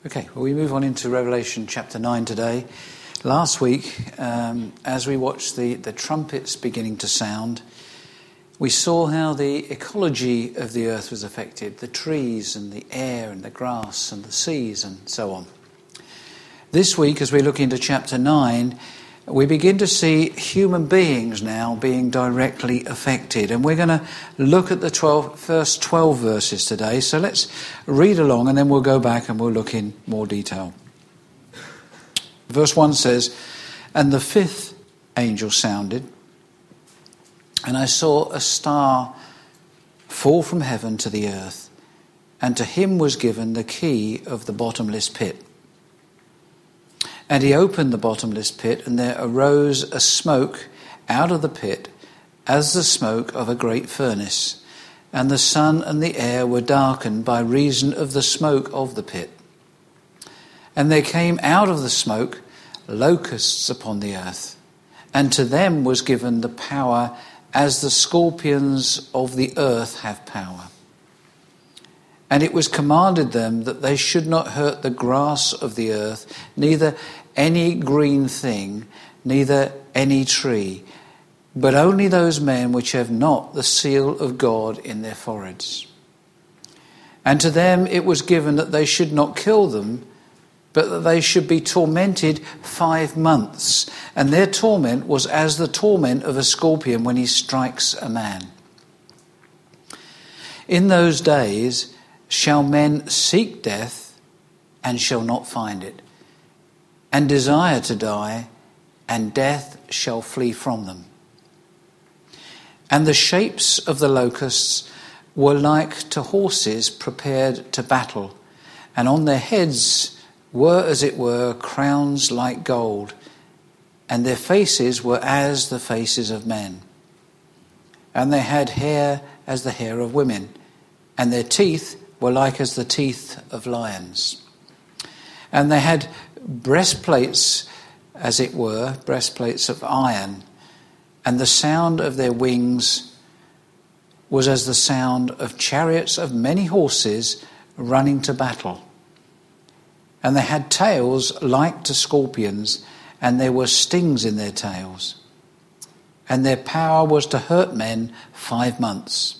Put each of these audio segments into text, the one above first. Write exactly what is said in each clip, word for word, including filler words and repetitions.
Okay, well, we move on into Revelation chapter nine today. Last week, um, as we watched the, the trumpets beginning to sound, we saw how the ecology of the earth was affected, the trees and the air and the grass and the seas and so on. This week, as we look into chapter nine, we begin to see human beings now being directly affected. And we're going to look at the twelve, first twelve verses today. So let's read along and then we'll go back and we'll look in more detail. Verse one says, "And the fifth angel sounded, and I saw a star fall from heaven to the earth, and to him was given the key of the bottomless pit. And he opened the bottomless pit, and there arose a smoke out of the pit, as the smoke of a great furnace. And the sun and the air were darkened by reason of the smoke of the pit. And there came out of the smoke locusts upon the earth, and to them was given the power as the scorpions of the earth have power. And it was commanded them that they should not hurt the grass of the earth, neither any green thing, neither any tree, but only those men which have not the seal of God in their foreheads. And to them it was given that they should not kill them, but that they should be tormented five months. And their torment was as the torment of a scorpion when he strikes a man. In those days shall men seek death, and shall not find it, and desire to die, and death shall flee from them. And the shapes of the locusts were like to horses prepared to battle, and on their heads were, as it were, crowns like gold, and their faces were as the faces of men. And they had hair as the hair of women, and their teeth were like as the teeth of lions. And they had breastplates, as it were, breastplates of iron, and the sound of their wings was as the sound of chariots of many horses running to battle. And they had tails like to scorpions, and there were stings in their tails. And their power was to hurt men five months.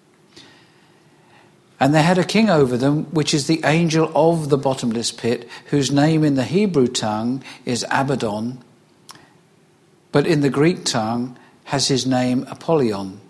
And they had a king over them, which is the angel of the bottomless pit, whose name in the Hebrew tongue is Abaddon, but in the Greek tongue has his name Apollyon.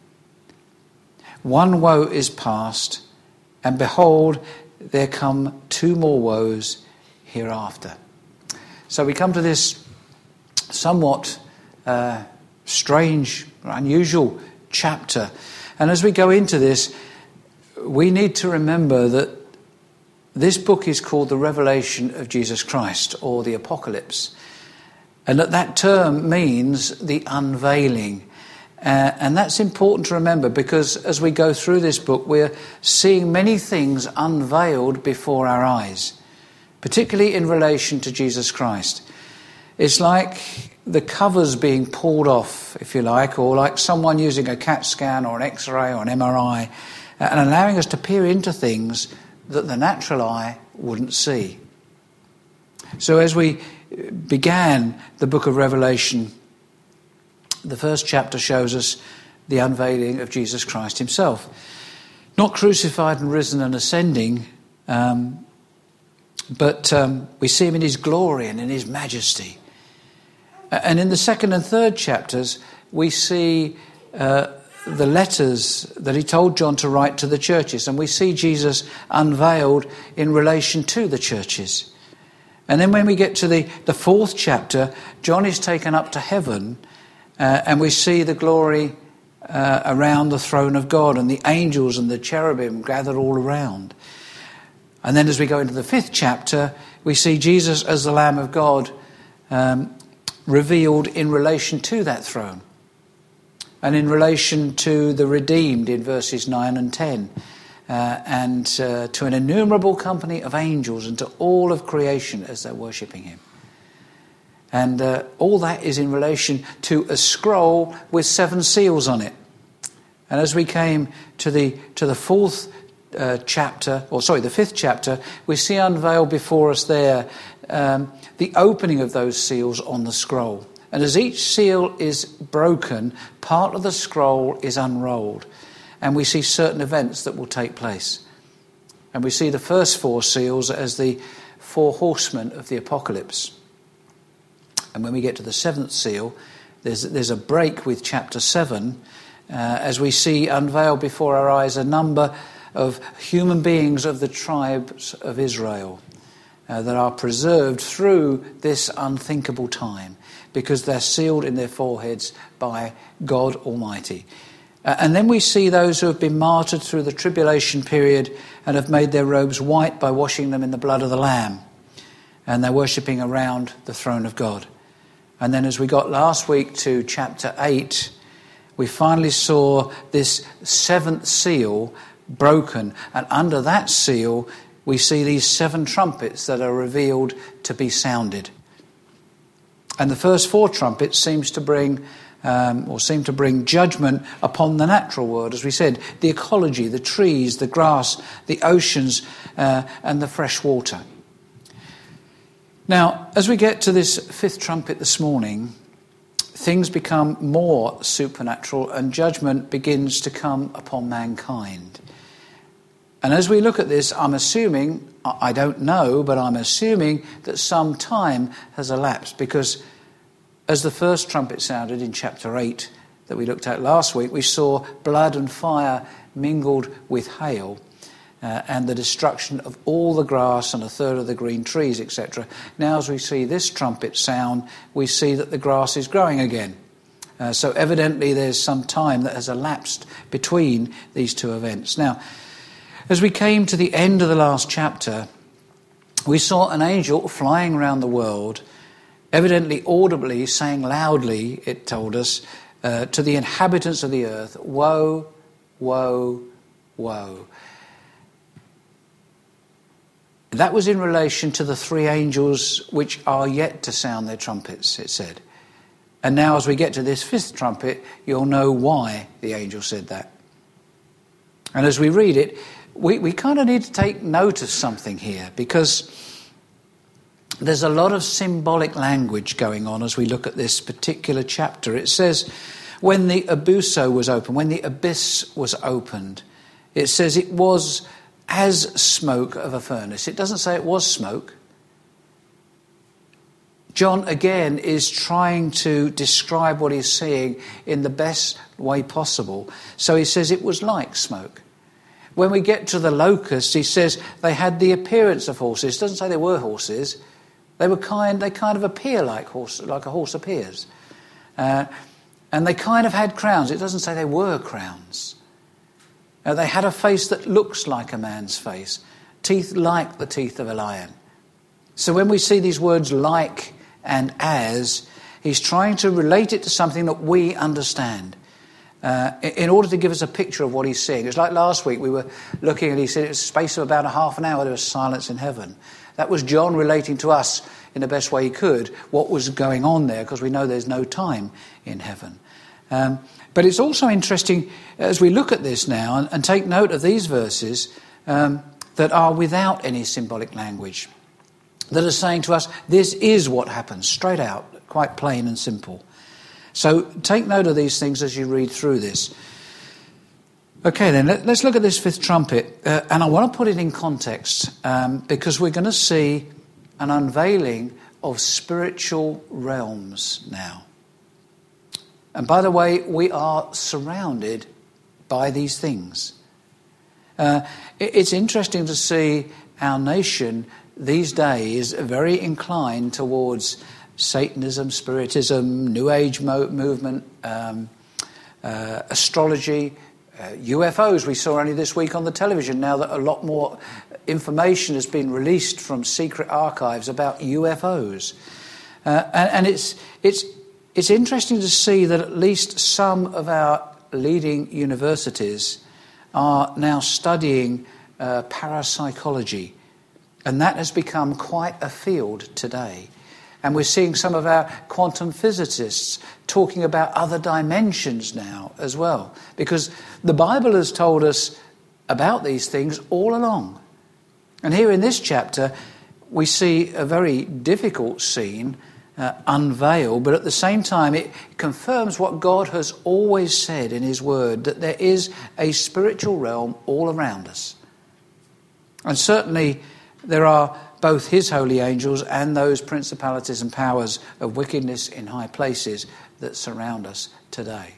One woe is past, and behold, there come two more woes hereafter." So we come to this somewhat uh, strange, unusual chapter. And as we go into this, we need to remember that this book is called the Revelation of Jesus Christ, or the Apocalypse. And that that term means the unveiling. Uh, and that's important to remember, because as we go through this book, we're seeing many things unveiled before our eyes, particularly in relation to Jesus Christ. It's like the covers being pulled off, if you like, or like someone using a CAT scan or an X-ray or an M R I, and allowing us to peer into things that the natural eye wouldn't see. So as we began the book of Revelation, the first chapter shows us the unveiling of Jesus Christ himself. Not crucified and risen and ascending, um, but um, we see him in his glory and in his majesty. And in the second and third chapters, we see uh, the letters that he told John to write to the churches. And we see Jesus unveiled in relation to the churches. And then when we get to the, the fourth chapter, John is taken up to heaven, uh, and we see the glory uh, around the throne of God, and the angels and the cherubim gathered all around. And then as we go into the fifth chapter, we see Jesus as the Lamb of God um, revealed in relation to that throne, and in relation to the redeemed in verses nine and ten, uh, and uh, to an innumerable company of angels, and to all of creation as they're worshipping him. And uh, all that is in relation to a scroll with seven seals on it. And as we came to the to the fourth uh, chapter, or sorry, the fifth chapter, we see unveiled before us there um, the opening of those seals on the scroll. And as each seal is broken, part of the scroll is unrolled. And we see certain events that will take place. And we see the first four seals as the four horsemen of the apocalypse. And when we get to the seventh seal, there's, there's a break with chapter seven, uh, as we see unveiled before our eyes a number of human beings of the tribes of Israel uh, that are preserved through this unthinkable time, because they're sealed in their foreheads by God Almighty. Uh, and then we see those who have been martyred through the tribulation period and have made their robes white by washing them in the blood of the Lamb. And they're worshipping around the throne of God. And then as we got last week to chapter eight, we finally saw this seventh seal broken. And under that seal, we see these seven trumpets that are revealed to be sounded. And the first four trumpets seems to bring, um, or seem to bring judgment upon the natural world. As we said, the ecology, the trees, the grass, the oceans, uh, and the fresh water. Now, as we get to this fifth trumpet this morning, things become more supernatural and judgment begins to come upon mankind. And as we look at this, I'm assuming, I don't know, but I'm assuming that some time has elapsed, because as the first trumpet sounded in chapter eight that we looked at last week, we saw blood and fire mingled with hail uh, and the destruction of all the grass and a third of the green trees, et cetera. Now as we see this trumpet sound, we see that the grass is growing again. Uh, so evidently there's some time that has elapsed between these two events. Now, as we came to the end of the last chapter, we saw an angel flying around the world, evidently audibly saying loudly, it told us, uh, to the inhabitants of the earth, woe, woe, woe. That was in relation to the three angels which are yet to sound their trumpets, it said. And now as we get to this fifth trumpet, you'll know why the angel said that. And as we read it, we, we kind of need to take note of something here, because there's a lot of symbolic language going on as we look at this particular chapter. It says, when the abuso was opened, when the abyss was opened, it says it was as smoke of a furnace. It doesn't say it was smoke. John, again, is trying to describe what he's seeing in the best way possible. So he says it was like smoke. When we get to the locusts, he says they had the appearance of horses. It doesn't say they were horses. They were kind. They kind of appear like horse, like a horse appears, uh, and they kind of had crowns. It doesn't say they were crowns. Uh, they had a face that looks like a man's face, teeth like the teeth of a lion. So when we see these words "like" and "as," he's trying to relate it to something that we understand. Uh, in order to give us a picture of what he's seeing. It's like last week we were looking and he said it was a space of about a half an hour there was silence in heaven. That was John relating to us in the best way he could what was going on there, because we know there's no time in heaven. Um, but it's also interesting as we look at this now and, and take note of these verses um, that are without any symbolic language, that are saying to us this is what happens, straight out, quite plain and simple. So take note of these things as you read through this. Okay, then let, let's look at this fifth trumpet. Uh, and I want to put it in context um, because we're going to see an unveiling of spiritual realms now. And by the way, we are surrounded by these things. Uh, it, it's interesting to see our nation these days very inclined towards Satanism, Spiritism, New Age mo- movement, um, uh, astrology, uh, U F Os. We saw only this week on the television now that a lot more information has been released from secret archives about U F Os. Uh, and, and it's it's it's interesting to see that at least some of our leading universities are now studying uh, parapsychology. And that has become quite a field today. And we're seeing some of our quantum physicists talking about other dimensions now as well. Because the Bible has told us about these things all along. And here in this chapter, we see a very difficult scene uh, unveiled, but at the same time it confirms what God has always said in his word, that there is a spiritual realm all around us. And certainly there are both his holy angels and those principalities and powers of wickedness in high places that surround us today.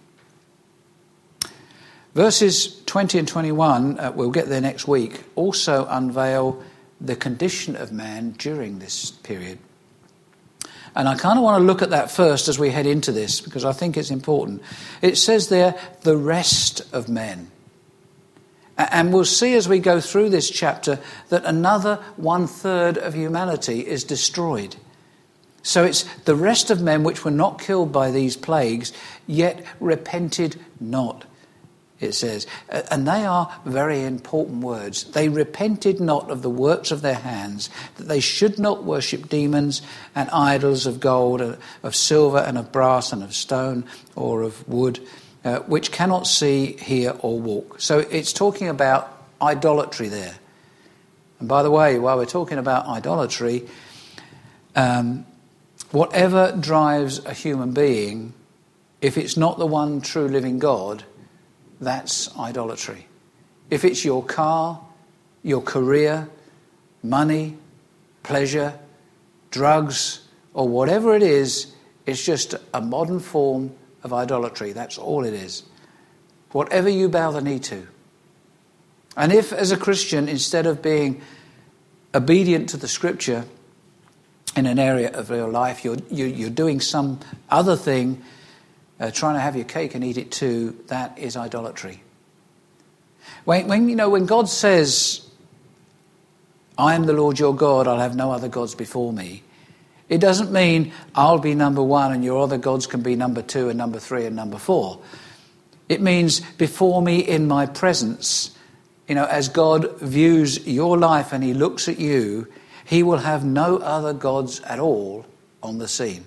Verses twenty and twenty-one, uh, we'll get there next week, also unveil the condition of man during this period. And I kind of want to look at that first as we head into this, because I think it's important. It says there, the rest of men. And we'll see as we go through this chapter that another one-third of humanity is destroyed. So it's the rest of men which were not killed by these plagues, yet repented not, it says. And they are very important words. They repented not of the works of their hands, that they should not worship demons and idols of gold, of silver and of brass and of stone or of wood, Uh, which cannot see, hear, or walk. So it's talking about idolatry there. And by the way, while we're talking about idolatry, um, whatever drives a human being, if it's not the one true living God, that's idolatry. If it's your car, your career, money, pleasure, drugs, or whatever it is, it's just a modern form of idolatry. That's all it is. Whatever you bow the knee to. And if, as a Christian, instead of being obedient to the Scripture in an area of your life, you're, you're doing some other thing, uh, trying to have your cake and eat it too, that is idolatry. When, when you know, when God says, "I am the Lord your God, I'll have no other gods before me," it doesn't mean I'll be number one and your other gods can be number two and number three and number four. It means before me in my presence, you know, as God views your life and he looks at you, he will have no other gods at all on the scene.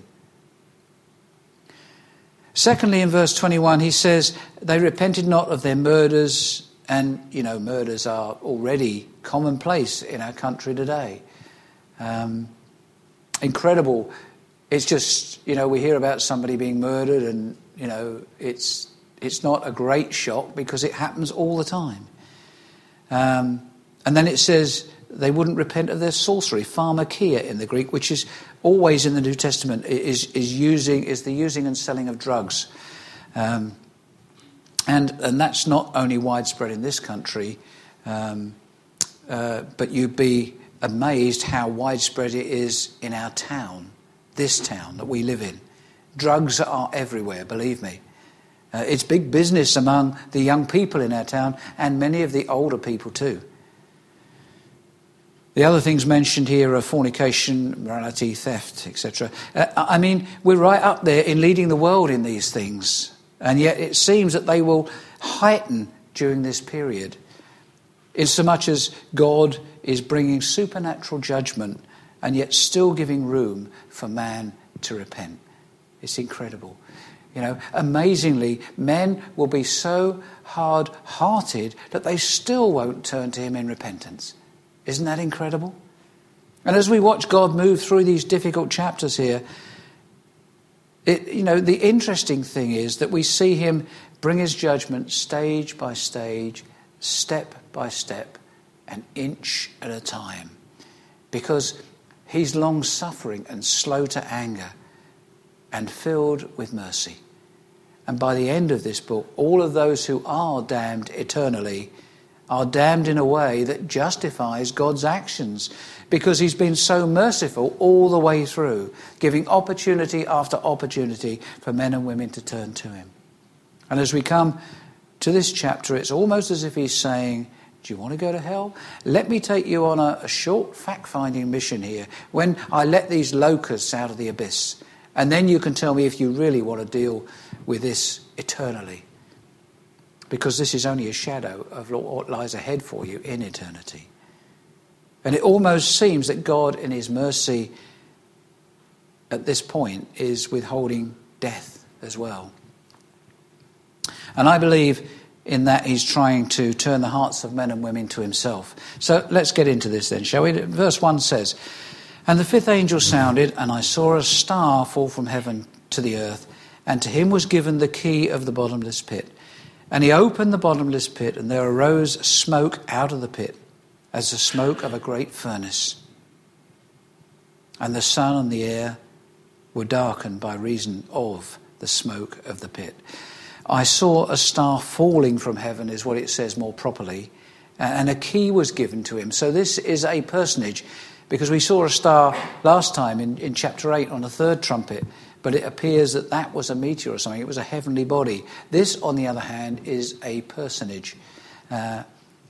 Secondly, in verse twenty-one, he says, they repented not of their murders, and, you know, murders are already commonplace in our country today. Um... Incredible. It's just, you know, we hear about somebody being murdered and, you know, it's it's not a great shock because it happens all the time. Um, and then it says they wouldn't repent of their sorcery, pharmakia in the Greek, which is always in the New Testament, is is using is the using and selling of drugs. Um, and and that's not only widespread in this country, um, uh, but you'd be amazed how widespread it is in our town, this town that we live in. Drugs are everywhere, believe me. Uh, it's big business among the young people in our town and many of the older people too. The other things mentioned here are fornication, morality, theft, et cetera. Uh, I mean, we're right up there in leading the world in these things, and yet it seems that they will heighten during this period, in so much as God is bringing supernatural judgment and yet still giving room for man to repent. It's incredible. You know, amazingly, men will be so hard-hearted that they still won't turn to him in repentance. Isn't that incredible? And as we watch God move through these difficult chapters here, it, you know, the interesting thing is that we see him bring his judgment stage by stage, step by step, an inch at a time, because he's long-suffering and slow to anger and filled with mercy. And by the end of this book, all of those who are damned eternally are damned in a way that justifies God's actions, because he's been so merciful all the way through, giving opportunity after opportunity for men and women to turn to him. And as we come to this chapter, it's almost as if he's saying, do you want to go to hell? Let me take you on a, a short fact-finding mission here when I let these locusts out of the abyss. And then you can tell me if you really want to deal with this eternally. Because this is only a shadow of what lies ahead for you in eternity. And it almost seems that God, in his mercy, at this point, is withholding death as well. And I believe in that he's trying to turn the hearts of men and women to himself. So let's get into this then, shall we? Verse one says, "And the fifth angel sounded, and I saw a star fall from heaven to the earth, and to him was given the key of the bottomless pit. And he opened the bottomless pit, and there arose smoke out of the pit, as the smoke of a great furnace. And the sun and the air were darkened by reason of the smoke of the pit. I saw a star falling from heaven," is what it says more properly, "and a key was given to him." So this is a personage, because we saw a star last time in, in chapter eight on the third trumpet, but it appears that that was a meteor or something. It was a heavenly body. This, on the other hand, is a personage. Uh,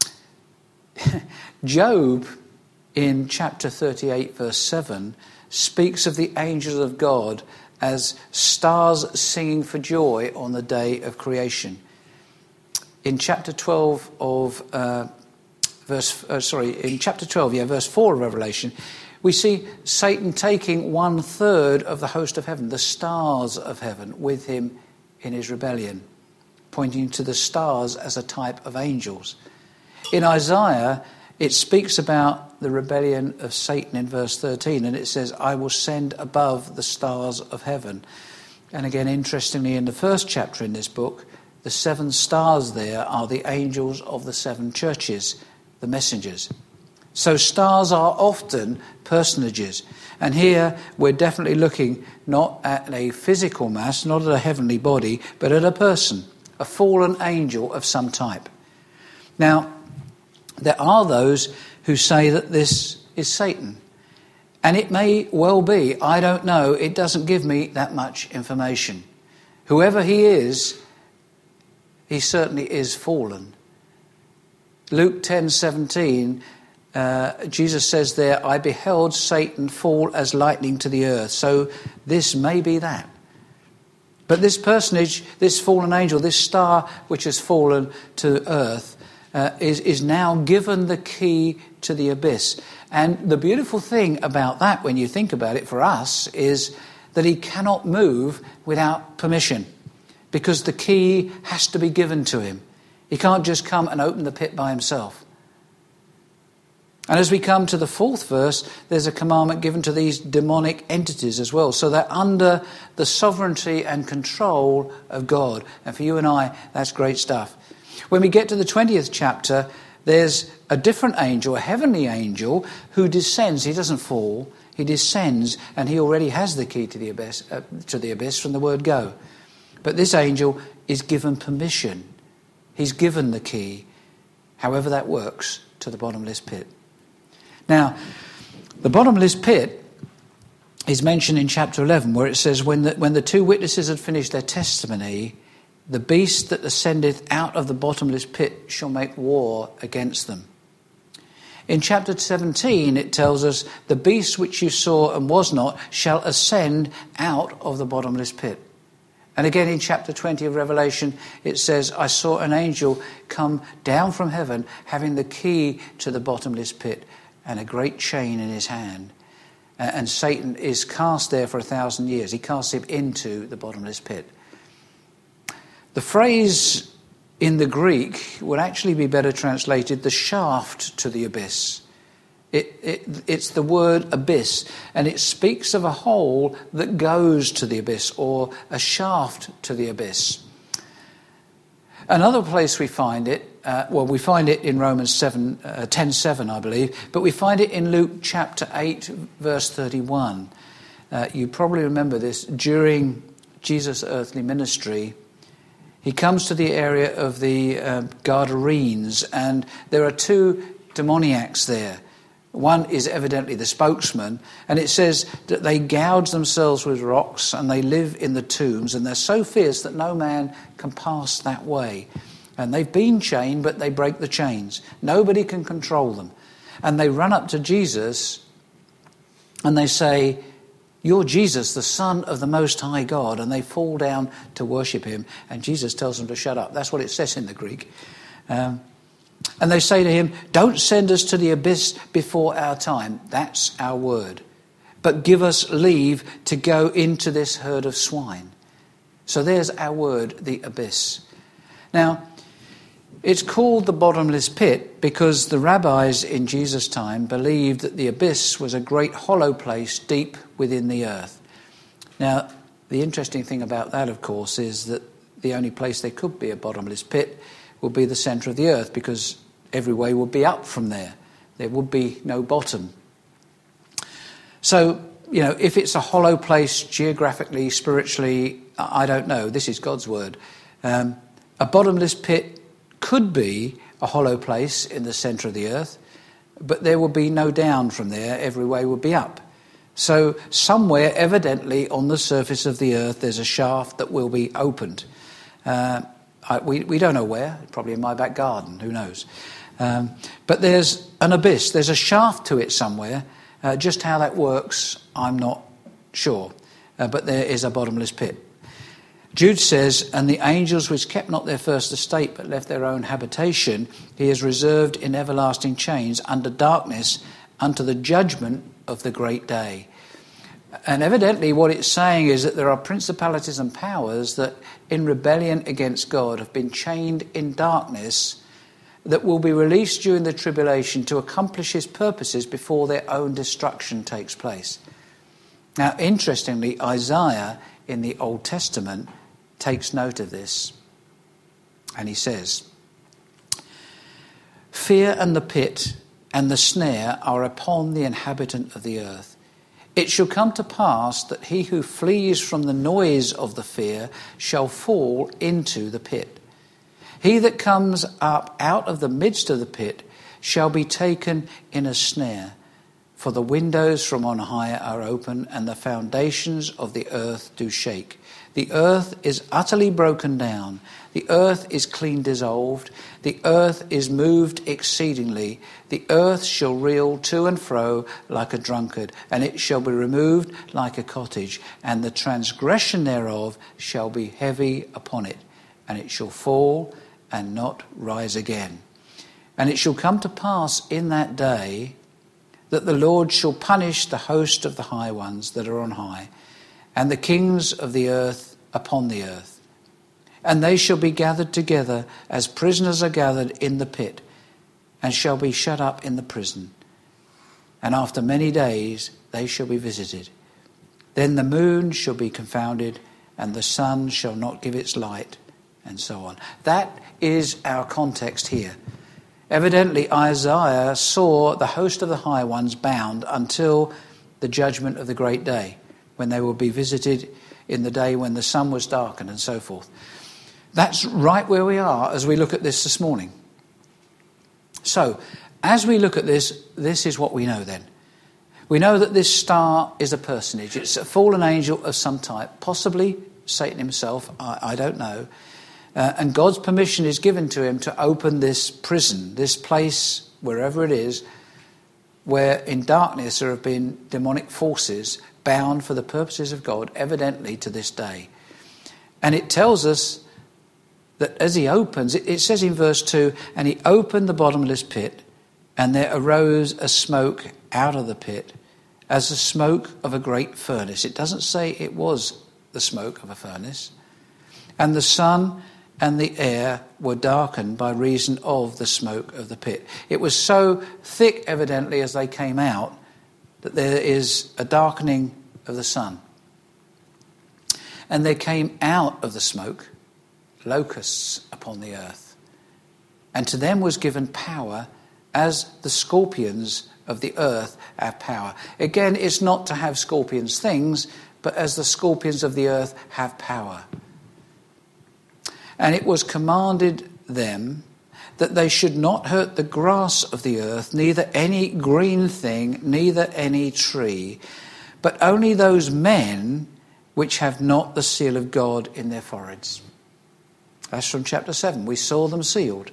Job, in chapter thirty-eight, verse seven, speaks of the angels of God as stars singing for joy on the day of creation. In chapter twelve of uh, verse, uh, sorry, in chapter twelve, yeah, verse four of Revelation, we see Satan taking one third of the host of heaven, the stars of heaven, with him in his rebellion, pointing to the stars as a type of angels. In Isaiah, it speaks about the rebellion of Satan in verse thirteen, and it says, "I will send above the stars of heaven." And again, interestingly, in the first chapter in this book, the seven stars there are the angels of the seven churches, the messengers. So stars are often personages. And here we're definitely looking not at a physical mass, not at a heavenly body, but at a person, a fallen angel of some type. Now, there are those who say that this is Satan. And it may well be, I don't know, it doesn't give me that much information. Whoever he is, he certainly is fallen. Luke ten seventeen, uh, Jesus says there, "I beheld Satan fall as lightning to the earth." So this may be that. But this personage, this fallen angel, this star which has fallen to earth, uh, is, is now given the key to the abyss. And the beautiful thing about that, when you think about it for us, is that he cannot move without permission, because the key has to be given to him. He can't just come and open the pit by himself. And as we come to the fourth verse, there's a commandment given to these demonic entities as well. So they're under the sovereignty and control of God. And for you and I, that's great stuff. When we get to the twentieth chapter, there's a different angel, a heavenly angel, who descends. He doesn't fall. He descends, and he already has the key to the abyss, uh, to the abyss from the word go. But this angel is given permission. He's given the key, however that works, to the bottomless pit. Now, the bottomless pit is mentioned in chapter eleven, where it says, when the, when the two witnesses had finished their testimony, the beast that ascendeth out of the bottomless pit shall make war against them. In chapter seventeen, it tells us, the beast which you saw and was not shall ascend out of the bottomless pit. And again in chapter twenty of Revelation, it says, I saw an angel come down from heaven, having the key to the bottomless pit and a great chain in his hand. And Satan is cast there for a thousand years. He casts him into the bottomless pit. The phrase in the Greek would actually be better translated, the shaft to the abyss. It, it, it's the word abyss, and it speaks of a hole that goes to the abyss, or a shaft to the abyss. Another place we find it, uh, well, we find it in Romans seven, uh, ten seven, I believe, but we find it in Luke chapter eight, verse thirty-one. Uh, you probably remember this. During Jesus' earthly ministry, he comes to the area of the uh, Gadarenes, and there are two demoniacs there. One is evidently the spokesman, and it says that they gouge themselves with rocks and they live in the tombs, and they're so fierce that no man can pass that way. And they've been chained, but they break the chains. Nobody can control them. And they run up to Jesus and they say, "You're Jesus, the Son of the Most High God," and they fall down to worship him. And Jesus tells them to shut up. That's what it says in the Greek. Um, And they say to him, "Don't send us to the abyss before our time." That's our word. "But give us leave to go into this herd of swine." So there's our word, the abyss. Now, It's called the bottomless pit because the rabbis in Jesus' time believed that the abyss was a great hollow place deep within the earth. Now, the interesting thing about that, of course, is that the only place there could be a bottomless pit would be the centre of the earth, because every way would be up from there. There would be no bottom. So, you know, if it's a hollow place geographically, spiritually, I don't know. This is God's word. Um, a bottomless pit could be a hollow place in the centre of the earth, but there would be no down from there. Every way would be up. So somewhere, evidently, on the surface of the earth, there's a shaft that will be opened. Uh, I, we, we don't know where. Probably in my back garden. Who knows? Um, but there's an abyss. There's a shaft to it somewhere. Uh, just how that works, I'm not sure. Uh, but there is a bottomless pit. Jude says, and the angels which kept not their first estate but left their own habitation, he has reserved in everlasting chains under darkness unto the judgment of the great day. And evidently what it's saying is that there are principalities and powers that in rebellion against God have been chained in darkness that will be released during the tribulation to accomplish his purposes before their own destruction takes place. Now, interestingly, Isaiah in the Old Testament takes note of this. And he says, fear and the pit and the snare are upon the inhabitant of the earth. It shall come to pass that he who flees from the noise of the fear shall fall into the pit. He that comes up out of the midst of the pit shall be taken in a snare. For the windows from on high are open, and the foundations of the earth do shake. The earth is utterly broken down. The earth is clean dissolved. The earth is moved exceedingly. The earth shall reel to and fro like a drunkard, and it shall be removed like a cottage. And the transgression thereof shall be heavy upon it, and it shall fall and not rise again. And it shall come to pass in that day that the Lord shall punish the host of the high ones that are on high, and the kings of the earth upon the earth. And they shall be gathered together as prisoners are gathered in the pit, and shall be shut up in the prison. And after many days they shall be visited. Then the moon shall be confounded, and the sun shall not give its light, and so on. That is our context here. Evidently, Isaiah saw the host of the high ones bound until the judgment of the great day, when they will be visited in the day when the sun was darkened and so forth. That's right where we are as we look at this this morning. So, as we look at this, this is what we know then. We know that this star is a personage. It's a fallen angel of some type, possibly Satan himself, I, I don't know. Uh, and God's permission is given to him to open this prison, this place, wherever it is, where in darkness there have been demonic forces bound for the purposes of God, evidently to this day. And it tells us that as he opens, it, it says in verse two, and he opened the bottomless pit, and there arose a smoke out of the pit, as the smoke of a great furnace. It doesn't say it was the smoke of a furnace. And the sun and the air were darkened by reason of the smoke of the pit. It was so thick, evidently, as they came out, that there is a darkening of the sun. And there came out of the smoke locusts upon the earth. And to them was given power as the scorpions of the earth have power. Again, it's not to have scorpions things, but as the scorpions of the earth have power. And it was commanded them that they should not hurt the grass of the earth, neither any green thing, neither any tree, but only those men which have not the seal of God in their foreheads. That's from chapter seven. We saw them sealed.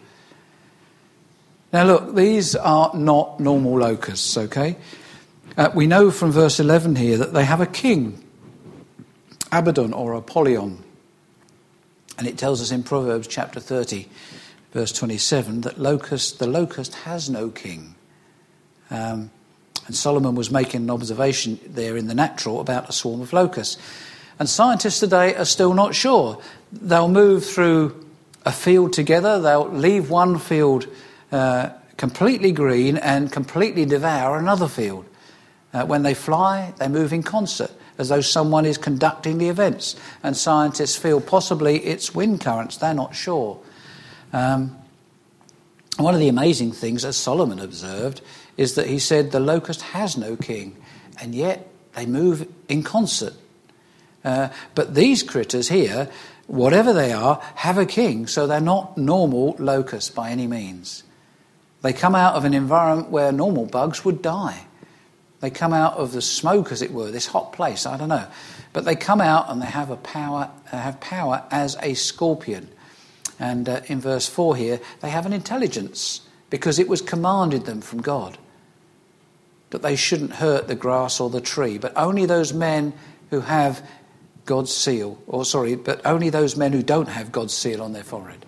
Now look, these are not normal locusts, okay? Uh, we know from verse eleven here that they have a king, Abaddon or Apollyon. And it tells us in Proverbs chapter thirty, verse twenty-seven, that locust, the locust has no king. Um, and Solomon was making an observation there in the natural about a swarm of locusts. And scientists today are still not sure. They'll move through a field together. They'll leave one field uh, completely green and completely devour another field. Uh, when they fly, they move in concert, as though someone is conducting the events. And scientists feel possibly it's wind currents. They're not sure. Um, one of the amazing things, as Solomon observed, is that he said the locust has no king, and yet they move in concert. Uh, but these critters here, whatever they are, have a king, so they're not normal locusts by any means. They come out of an environment where normal bugs would die. They come out of the smoke, as it were, this hot place, I don't know. But they come out and they have a power, uh, have power as a scorpion. And uh, in verse four here, they have an intelligence, because it was commanded them from God that they shouldn't hurt the grass or the tree, but only those men who have God's seal, or sorry, but only those men who don't have God's seal on their forehead.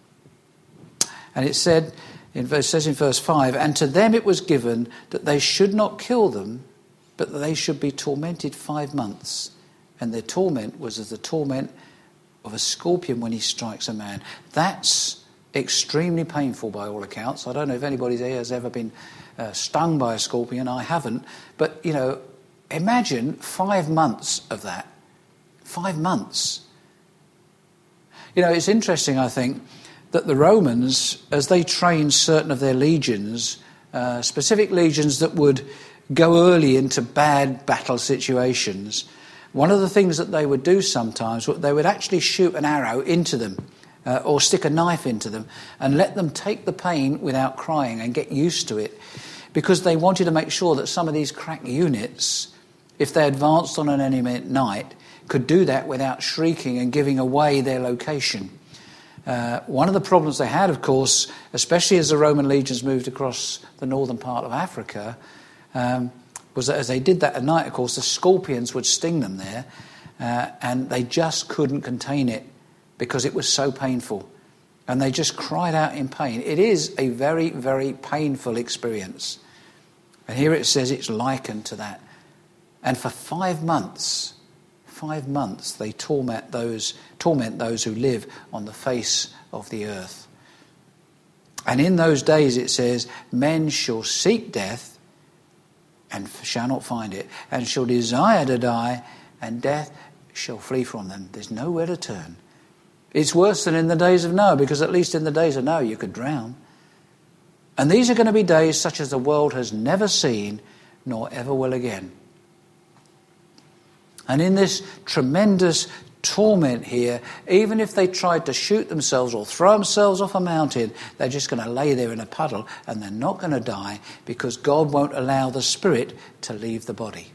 And it said, in verse, says in verse five, and to them it was given that they should not kill them, but that they should be tormented five months. And their torment was as the torment of a scorpion when he strikes a man. That's extremely painful by all accounts. I don't know if anybody here has ever been uh, stung by a scorpion. I haven't. But, you know, imagine five months of that. Five months. You know, it's interesting, I think, that the Romans, as they trained certain of their legions, uh, specific legions that would go early into bad battle situations, one of the things that they would do sometimes, they would actually shoot an arrow into them uh, or stick a knife into them and let them take the pain without crying and get used to it, because they wanted to make sure that some of these crack units, if they advanced on an enemy at night, could do that without shrieking and giving away their location. Uh, one of the problems they had, of course, especially as the Roman legions moved across the northern part of Africa, um, was that as they did that at night, of course, the scorpions would sting them there, uh, and they just couldn't contain it because it was so painful. And they just cried out in pain. It is a very, very painful experience. And here it says it's likened to that. And for five months... Five months they torment those torment those who live on the face of the earth. And in those days, it says, men shall seek death and shall not find it, and shall desire to die, and death shall flee from them. There's nowhere to turn. It's worse than in the days of Noah, because at least in the days of Noah you could drown. And these are going to be days such as the world has never seen, nor ever will again. And in this tremendous torment here, even if they tried to shoot themselves or throw themselves off a mountain, they're just going to lay there in a puddle and they're not going to die, because God won't allow the spirit to leave the body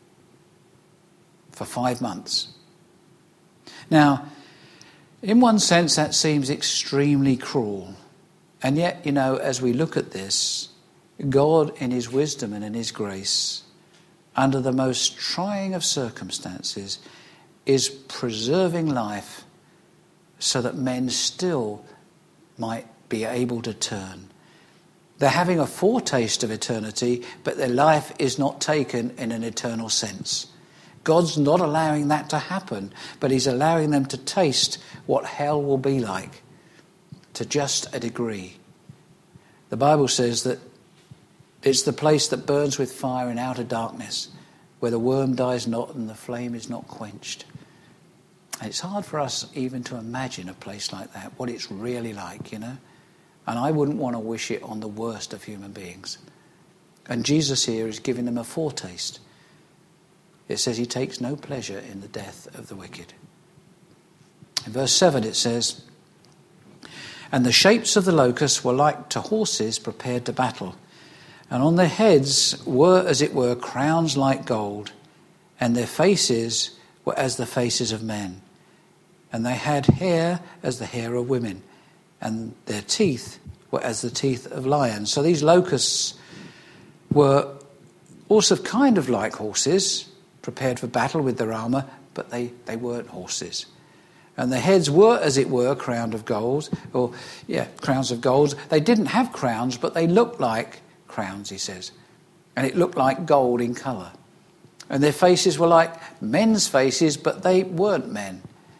for five months. Now, in one sense, that seems extremely cruel. And yet, you know, as we look at this, God in his wisdom and in his grace, under the most trying of circumstances, is preserving life so that men still might be able to turn. They're having a foretaste of eternity, but their life is not taken in an eternal sense. God's not allowing that to happen, but he's allowing them to taste what hell will be like, to just a degree. The Bible says that it's the place that burns with fire in outer darkness, where the worm dies not and the flame is not quenched. And it's hard for us even to imagine a place like that, what it's really like, you know. And I wouldn't want to wish it on the worst of human beings. And Jesus here is giving them a foretaste. It says he takes no pleasure in the death of the wicked. In verse seven it says, and the shapes of the locusts were like to horses prepared to battle. And on their heads were, as it were, crowns like gold, and their faces were as the faces of men. And they had hair as the hair of women, and their teeth were as the teeth of lions. So these locusts were also kind of like horses, prepared for battle with their armour, but they, they weren't horses. And their heads were, as it were, crowned of gold, or, yeah, crowns of gold. They didn't have crowns, but they looked like crowns, he says. And it looked like gold in colour. And their faces were like men's faces, but they weren't men.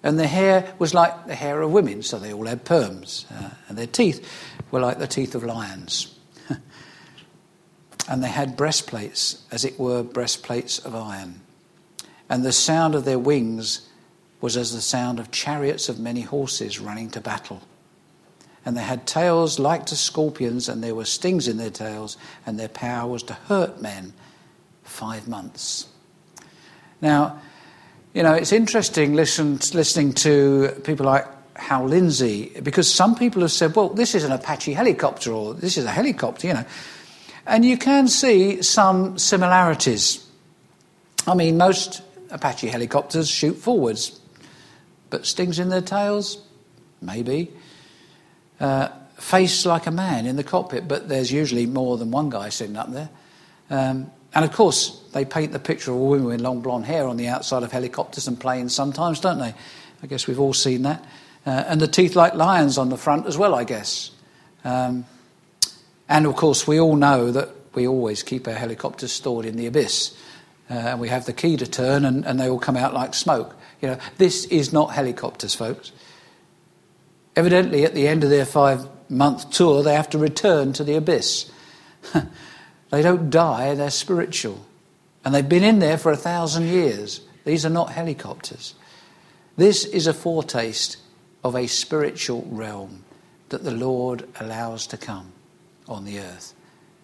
And their hair was like the hair of women, so they all had perms. Uh, and their teeth were like the teeth of lions. And they had breastplates, as it were, breastplates of iron. And the sound of their wings was as the sound of chariots of many horses running to battle. And they had tails like to scorpions, and there were stings in their tails, and their power was to hurt men five months. Now, you know, it's interesting listen, listening to people like Hal Lindsey, because some people have said, well, this is an Apache helicopter, or this is a helicopter, you know. And you can see some similarities. I mean, most Apache helicopters shoot forwards, but stings in their tails? Maybe. Uh, face like a man in the cockpit, but there's usually more than one guy sitting up there. Um, and of course, they paint the picture of a woman with long blonde hair on the outside of helicopters and planes sometimes, don't they? I guess we've all seen that. Uh, and the teeth like lions on the front as well, I guess. Um, and of course, we all know that we always keep our helicopters stored in the abyss. Uh, and we have the key to turn and, and they all come out like smoke. You know, this is not helicopters, folks. Evidently, at the end of their five-month tour, they have to return to the abyss. They don't die, they're spiritual. And they've been in there for a thousand years. These are not helicopters. This is a foretaste of a spiritual realm that the Lord allows to come on the earth.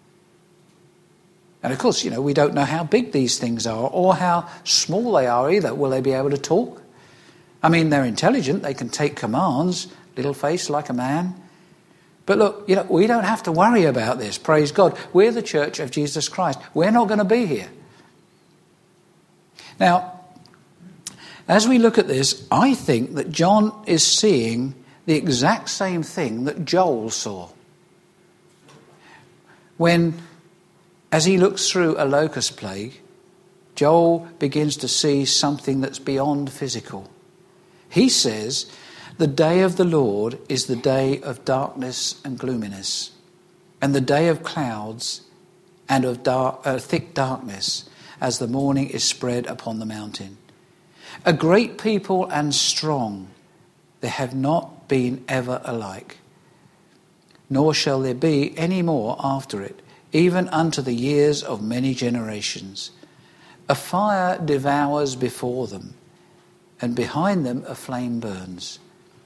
And of course, you know, we don't know how big these things are or how small they are either. Will they be able to talk? I mean, they're intelligent. They can take commands. Little face like a man. But look, you know, we don't have to worry about this. Praise God. We're the church of Jesus Christ. We're not going to be here. Now, as we look at this, I think that John is seeing the exact same thing that Joel saw. When, as he looks through a locust plague, Joel begins to see something that's beyond physical. He says, the day of the Lord is the day of darkness and gloominess, and the day of clouds and of dark, uh, thick darkness, as the morning is spread upon the mountain. A great people and strong, there have not been ever alike, nor shall there be any more after it, even unto the years of many generations. A fire devours before them, and behind them a flame burns.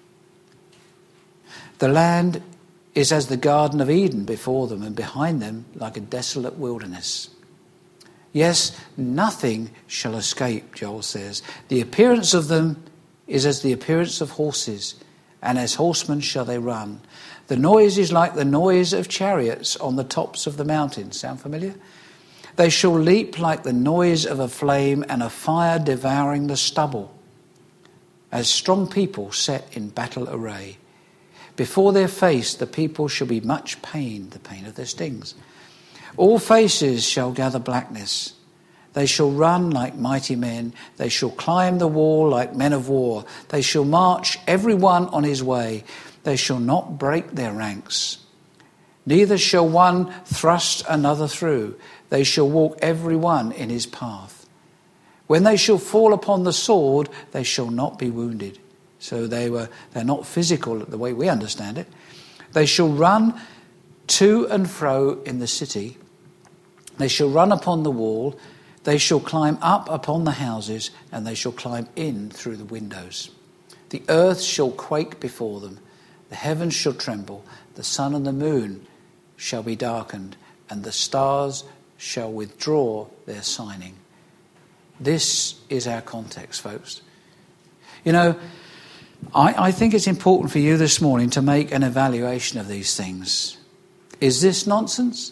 The land is as the Garden of Eden before them, and behind them like a desolate wilderness. Yes, nothing shall escape, Joel says. The appearance of them is as the appearance of horses, and as horsemen shall they run. The noise is like the noise of chariots on the tops of the mountains. Sound familiar? They shall leap like the noise of a flame and a fire devouring the stubble, as strong people set in battle array. Before their face the people shall be much pained, the pain of their stings. All faces shall gather blackness. They shall run like mighty men. They shall climb the wall like men of war. They shall march every one on his way. They shall not break their ranks. Neither shall one thrust another through. They shall walk every one in his path. When they shall fall upon the sword, they shall not be wounded. So they were, they're not physical the way we understand it. They shall run to and fro in the city. They shall run upon the wall. They shall climb up upon the houses, and they shall climb in through the windows. The earth shall quake before them. The heavens shall tremble. The sun and the moon shall be darkened, and the stars shall withdraw their signing. This is our context, folks. You know, I, I think it's important for you this morning to make an evaluation of these things. Is this nonsense?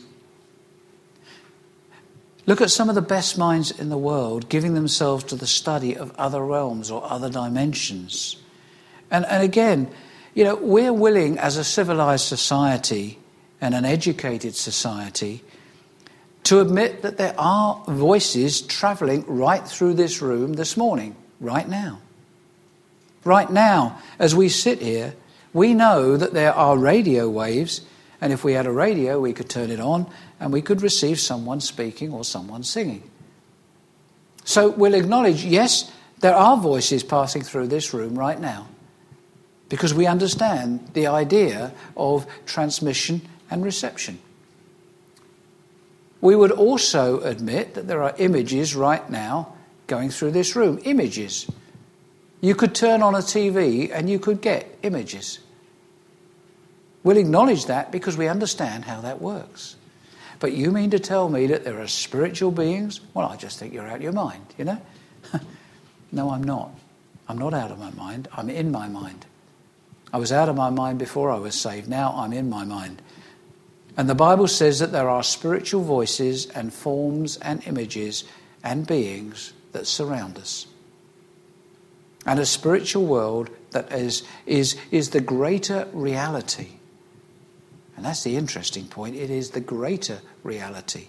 Look at some of the best minds in the world giving themselves to the study of other realms or other dimensions. And, and again, you know, we're willing as a civilized society and an educated society to admit that there are voices travelling right through this room this morning, right now. Right now, as we sit here, we know that there are radio waves, and if we had a radio, we could turn it on and we could receive someone speaking or someone singing. So we'll acknowledge, yes, There are voices passing through this room right now because we understand the idea of transmission and reception. We would also admit that there are images right now going through this room. Images. You could turn on a T V and you could get images. We'll acknowledge that because we understand how that works. But you mean to tell me that there are spiritual beings? Well, I just think you're out of your mind, you know? No, I'm not. I'm not out of my mind. I'm in my mind. I was out of my mind before I was saved. Now I'm in my mind. And the Bible says that there are spiritual voices and forms and images and beings that surround us. And a spiritual world that is, is, is the greater reality. And that's the interesting point. It is the greater reality.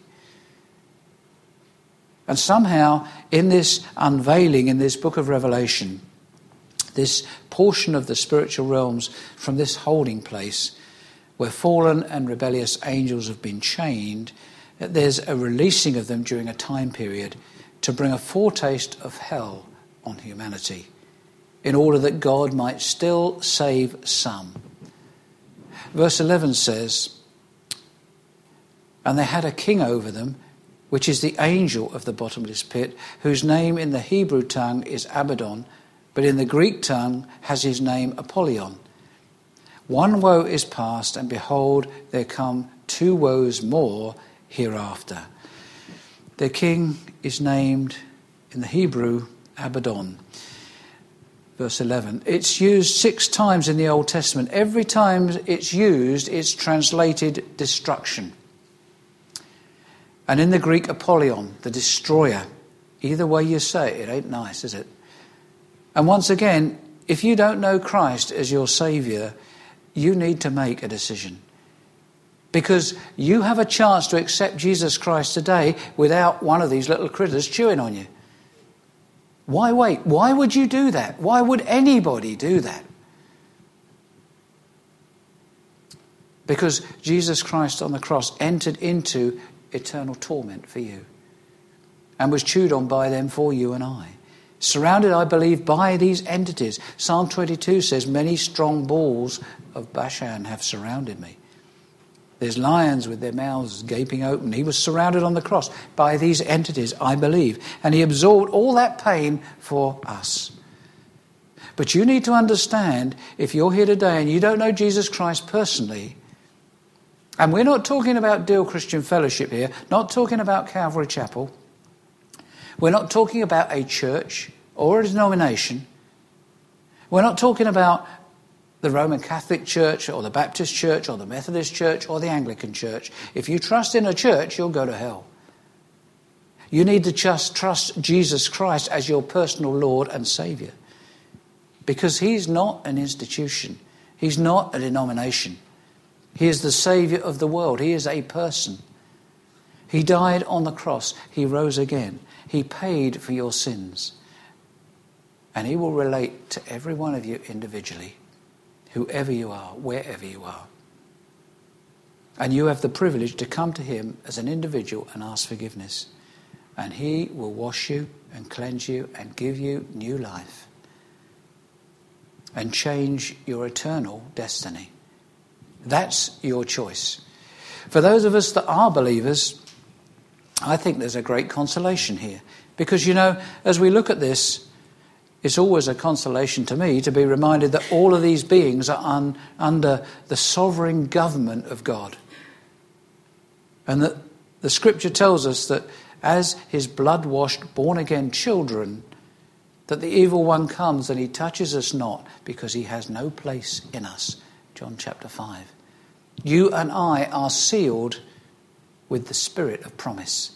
And somehow, in this unveiling, in this book of Revelation, this portion of the spiritual realms from this holding place where fallen and rebellious angels have been chained, there's a releasing of them during a time period to bring a foretaste of hell on humanity in order that God might still save some. Verse eleven says, "And they had a king over them, which is the angel of the bottomless pit, whose name in the Hebrew tongue is Abaddon, but in the Greek tongue has his name Apollyon. One woe is past, and behold, there come two woes more hereafter." The king is named in the Hebrew Abaddon. Verse eleven. It's used six times in the Old Testament. Every time it's used, it's translated destruction. And in the Greek, Apollyon, the destroyer. Either way you say it, it ain't nice, is it? And once again, if you don't know Christ as your Saviour, you need to make a decision. Because you have a chance to accept Jesus Christ today without one of these little critters chewing on you. Why wait? Why would you do that? Why would anybody do that? Because Jesus Christ on the cross entered into eternal torment for you and was chewed on by them for you and I. Surrounded, I believe, by these entities. Psalm twenty-two says, "Many strong bulls of Bashan have surrounded me." There's lions with their mouths gaping open. He was surrounded on the cross by these entities, I believe. And he absorbed all that pain for us. But you need to understand, if you're here today and you don't know Jesus Christ personally, and we're not talking about Deal Christian Fellowship here, not talking about Calvary Chapel, we're not talking about a church or a denomination, we're not talking about the Roman Catholic Church or the Baptist Church or the Methodist Church or the Anglican Church. If you trust in a church, you'll go to hell. You need to just trust Jesus Christ as your personal Lord and Saviour. Because he's not an institution. He's not a denomination. He is the Saviour of the world. He is a person. He died on the cross. He rose again. He paid for your sins. And he will relate to every one of you individually. Whoever you are, wherever you are. And you have the privilege to come to him as an individual and ask forgiveness. And he will wash you and cleanse you and give you new life. And change your eternal destiny. That's your choice. For those of us that are believers, I think there's a great consolation here. Because, you know, as we look at this, it's always a consolation to me to be reminded that all of these beings are un, under the sovereign government of God. And that the scripture tells us that as his blood-washed, born-again children, that the evil one comes and he touches us not because he has no place in us. John chapter five. You and I are sealed with the spirit of promise.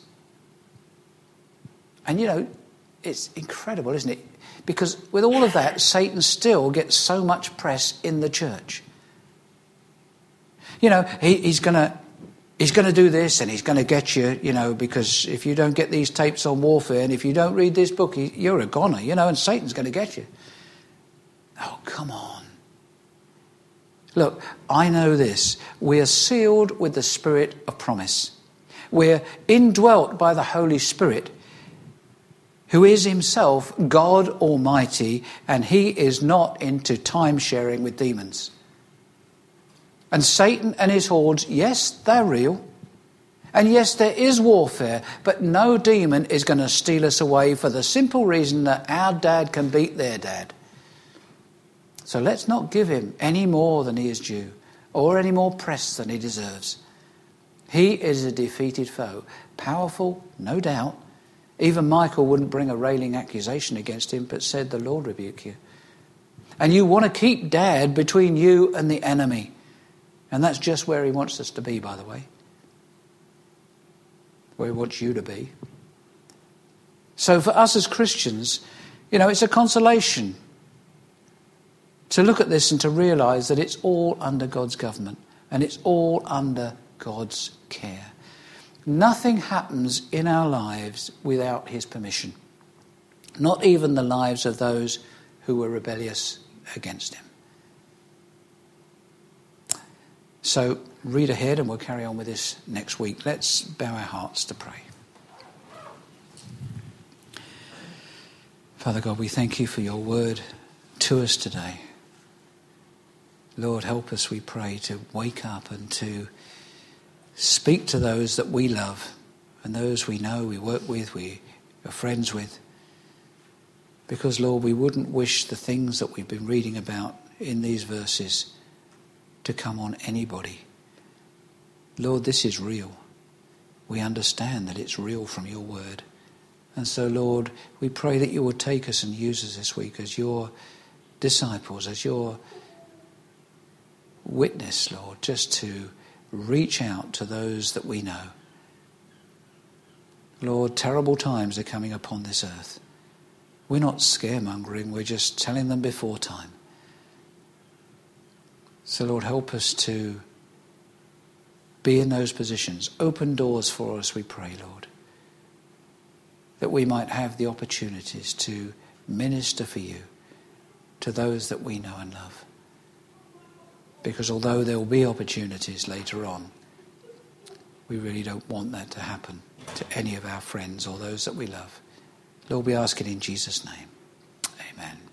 And you know, it's incredible, isn't it? Because with all of that, Satan still gets so much press in the church. You know, he, he's going to he's going to do this and he's going to get you, you know, because if you don't get these tapes on warfare and if you don't read this book, he, you're a goner, you know, and Satan's going to get you. Oh, come on. Look, I know this. We are sealed with the spirit of promise. We're indwelt by the Holy Spirit. who is himself God Almighty, and he is not into time sharing with demons. And Satan and his hordes, yes, they're real. And yes, there is warfare, but no demon is going to steal us away for the simple reason that our dad can beat their dad. So let's not give him any more than he is due, or any more press than he deserves. He is a defeated foe, powerful, no doubt. Even Michael wouldn't bring a railing accusation against him, but said, the Lord rebuke you. And you want to keep Dad between you and the enemy. And that's just where he wants us to be, by the way. Where he wants you to be. So for us as Christians, you know, it's a consolation to look at this and to realise that it's all under God's government. And it's all under God's care. Nothing happens in our lives without his permission. Not even the lives of those who were rebellious against him. So read ahead and we'll carry on with this next week. Let's bow our hearts to pray. Father God, we thank you for your word to us today. Lord, help us, we pray, to wake up and to speak to those that we love and those we know, we work with, we are friends with. Because, Lord, we wouldn't wish the things that we've been reading about in these verses to come on anybody. Lord, this is real. We understand that it's real from your word. And so, Lord, we pray that you will take us and use us this week as your disciples, as your witness, Lord, just to reach out to those that we know. Lord, terrible times are coming upon this earth. We're not scaremongering, we're just telling them before time. So Lord, help us to be in those positions. Open doors for us, we pray, Lord, that we might have the opportunities to minister for you to those that we know and love. Because although there will be opportunities later on, we really don't want that to happen to any of our friends or those that we love. Lord, we ask it in Jesus' name. Amen.